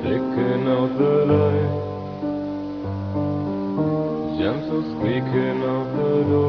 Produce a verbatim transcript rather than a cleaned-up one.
flicking out the light, gentle squeaking of the door.